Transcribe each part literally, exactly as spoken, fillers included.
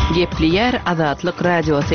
Gepli Azatlyk Radiosu.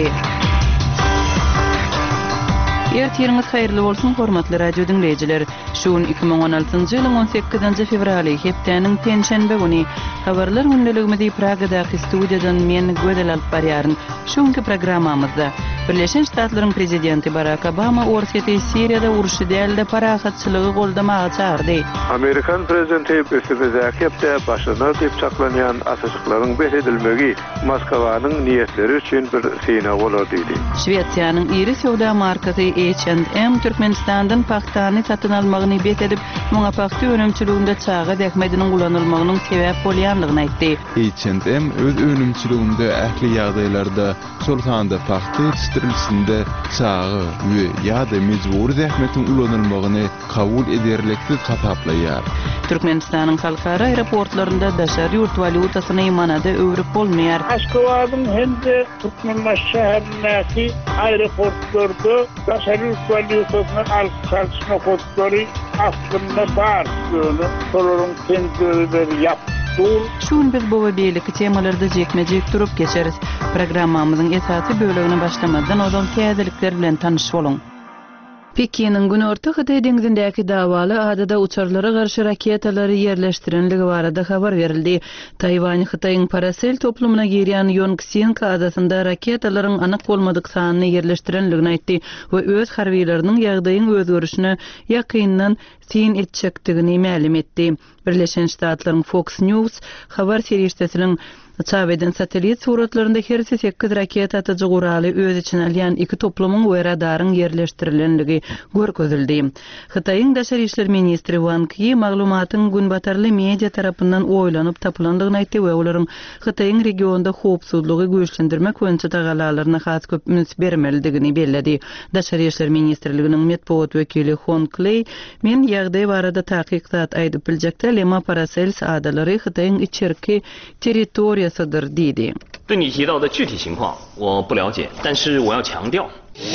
Ertiriniz hayırlı bolsun hormatly radio dinleyijiler. Şuun iki bin on altyncı ýylyň on sekizinji fevraly hepdeniň tenşenbe güni habarlar gündeligimizi Pragadaky studiýadan men gödel alyp barýaryn. Şuňky programmamyzda Birleşen Ştatlaryň prezidenti Barack Obama Orsiýety Siriýada uruşy dälde parahatçylygy goldamagy çağırdy. Amerikan prezidenti Besibezakepde başlanyr diýip çaklanýan asyşyklaryň beredilmegi Moskwanyň niýetleri üçin bir syna bolar diýdi. Şweýçýanyň iri sowda markasy H and M Türkmenistandan paxtany satyn almagyny bet edip, muňa paxta önümçiliginde çağa dekmediniň gulanylmagynyň sebäp bolýanlygyny aýtdy. H and M öz önümçiliginde ähli ýagdaýlarda şol sanda paxta yetiştirilişinde çağı we ýa-da mejburi zähmetiň ulanylmagyny kabul ederliksiz hataplayar. Türkmenistanyň halkara aeroportlarynda daşary ýurt valutasyny manada öwrüp bolmaýar. Aşgabatyň hende Türkmenbaş şäherindäki aeroportlarda daşary ýurt valutasyny alyp çalyşma kodlary aslynda bar. Şolaryň tendürleri ýap. Şuň biz bu we beýleki temalarda jekmejek durup geçeriz. Programmamyzyň esasy bölegine başlamadan odan täzelikler bilen tanyş boluň. Pekiniň günorta Hyday deňizindäki dawaly adada uçarlara garşy raketalary ýerleşdirenligi barada habar berildi. Taýwan Hydaýyň Parasel toplumuna girýän Yongsan adasynda raketalaryň anyk bolmadyk sanyny ýerleşdirenligini aýtdy we öz harbiýleriniň ýagdaýyň özgörüşine ýakyndan sin etjekdigini ma'lum etdi. Birleşen Ştatlaryň Fox News habar serýesiniň Çabeden satelit suratlarında her sekiz raket atıcı guraly öz içine alýan iki toplumyň we radaryň ýerleşdirilenligi görkezildi. Hydaýyň daşary işler ministri Wang Yi maglumatyň günbatarly media tarapyndan oýlanyp tapylandygyny aýtdy we olaryň Hydaýyň regionda howpsuzlygy güýçlendirmek boýunça tagalalaryna has köp üns bermelidigini bellädi. Daşary işler ministrliginiň medpuat wekili Hon Clay men ýagdaý barada taqiqat aýdyp biljekde Lema Parasels adalary Hydaýyň içerki territoriýa对你提到的具体情况我不了解，但是我要强调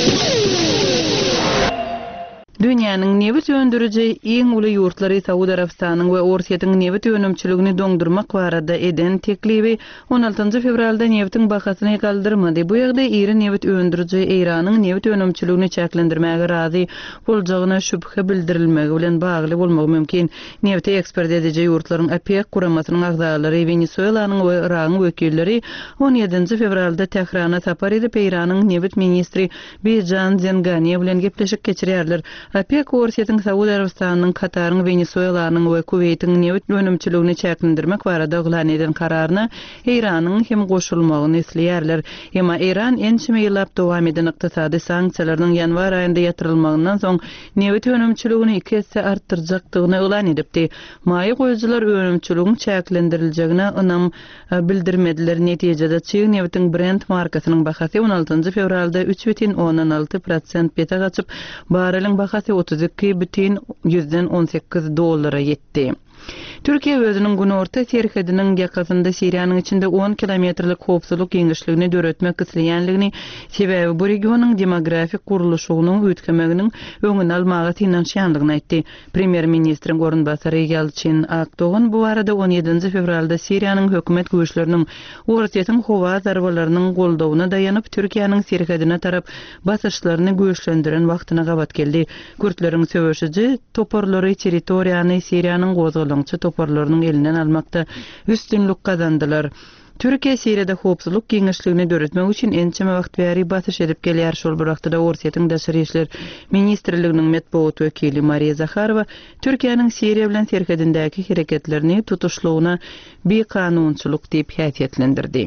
Dünýäniň nebit öndürüji iň uly ýurtlary Saudi Arabistanyň we Orsiýatyň nebit önümçiligini doňdurmak barada eden teklibi on altyncı fevralda nebitiň bahasyny galdyrmady. Bu ýagdaý iri nebit öndürüji Iranyň nebit önümçiligini çäklendirmäge razy boljagyna şüphe bildirilmegi bilen bagly bolmagy mümkin. Nebiti ekspert ediji ýurtlaryň OPEC guramasynyň agzalary Venezuelanyň we Iranyň wekilleri on ýedinji fevralda Tehrana sapar edip Iranyň nebit ministri Bijan Zengani bilen gepleşik geçirýärler. OPEC Orsiýatyň Saudi Arabistanyň, Kataryň, Venezuelanyň we Kuweytiň nebit önümçiligini çäklendirmek barada glan eden kararyna Iranyň hem goşulmagyny isleýärler. Emma Iran ençime ýyllap dowam eden ykdysady sanksiýalaryň ýanwar aýynda ýatrylmagyndan soň nebit önümçiligini iki hisse artdyrjakdygyny elan edipdi. Maýy goýucular önümçiligiň çäklendirilýägine ynam bildirmediler. Netijede çyg nebitiň Brent markasynyň bahasy on altyncı fevralda üç бүтүн onuň alty prosent bete gaçyp barelyň bahasy otuz iki бүтүn yüzden on sekiz dollara ýetdi. Türkiýe özüniň günorta serhediniň ýakasynda Siriýanyň içinde on kilometrlik howpsuzlyk ýeňişligini döretmek isleýänligini, sebäbi bu regionyň demografik guruluşynyň ötkemeginiň öňüni almagy tinanşýanlygyny aýtdy. Premier ministriň orunbasary Yalçin Akdogan bu arada on ýedinji fevralda Siriýanyň hökümet güýçleriniň Orsiýatyň howa zarbalarynyň goldawyna daýanyp Türkiýanyň serhedine tarap basyşlaryny güýçlendiren wagtyna gabat geldi. Kürtleriň söwüşiji toporlary territoriýany Siriýanyň gozgalaňçy toporlarynyň elinden almakda üstünlük kazandylar. Türkiýe Siriýada howpsuzlyk ýeňişligini döretmek üçin ençeme wagt bäri basyş edip gelýär. Şol bir wagtda Orsiýatyň daşary işler ministrliginiň medpuat wekili Mariya Zakharova Türkiýanyň Siriýa bilen serhedindäki hereketlerini tutuşlugyna bekanunçylyk diýip häsiýetlendirdi.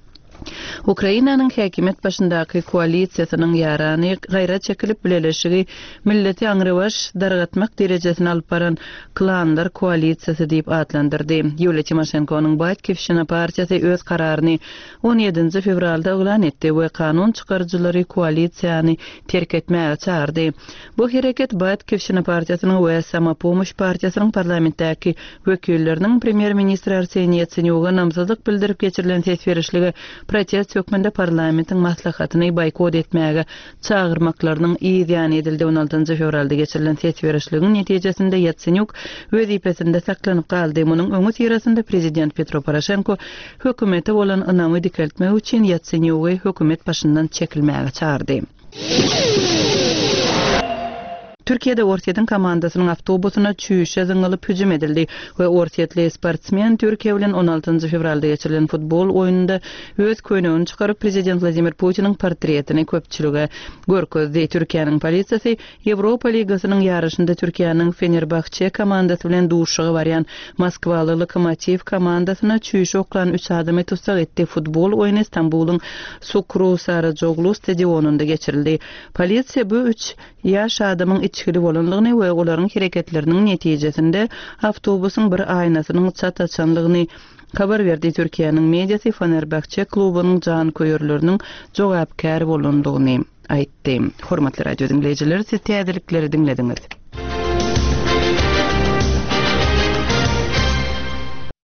Ukrainanyň häkimet başyndaky koalisiýasynyň ýarany gaýrat çekilip bileşigi milleti aňrywaş dargatmak derejesine alyp baran klanlar koalisiýasy diýip adlandyrdy. Yulia Tymoshenkonyň Batkivşina partiýasy öz kararyny on ýedinji fevralda elan etdi we kanun çykarjylary koalisiýany terk etmäge çağırdy. Bu hereket Batkivşina partiýasynyň we Samopomosh partiýasynyň parlamentdäki wekilleriniň premier ministri Arseniy Yatsenyuga namsazlyk bildirip geçirilen ses berişligi protest hökmünde parlamentiň maslahatyny boykot etmäge çağırmaklarynyň ýan edildi. on altynjy fevralda geçirilen ses berişliginiň netijesinde Yatsenyuk wezipesinde saklanyp galdy. Munyň öňü tirasynda prezident Petro Poroshenko hökümete bolan ynamy dikeltmek üçin Yatsenyuky hökümet başyndan çekilmäge çağırdy. Türkiýede Orsiýetiň komandasynyň awtobusyna çüýüşe zyňylyp hüjüm edildi we Orsiýetli sportsmen Türkiýe bilen on altynjy fevralda geçirilen futbol oýununda öz köýnegini çykaryp prezident Vladimir Putiniň portretini köpçülige görkezdi. Türkiýanyň polisiýasy Ýewropa ligasynyň ýarışynda Türkiýanyň Fenerbahçe komandasy bilen duşugy barýan Moskwaly Lokomotiv komandasyna çüýüşe oklan üç adamy tutsak etdi. Futbol oýuny Istanbulyň Sukru Sarajoglu stadionunda geçirildi. Polisiýa bu üç ýaş adamyň içkili bolanlygyny we olaryň hereketleriniň netijesinde awtobusyň bir aýnasynyň çat açanlygyny habar berdi. Türkiýanyň mediasy Fenerbahçe klubynyň jan köýürleriniň jogapkär bolandygyny aýtdy. Hormatly radio dinleýijiler, siz täzelikleri dinlediňiz.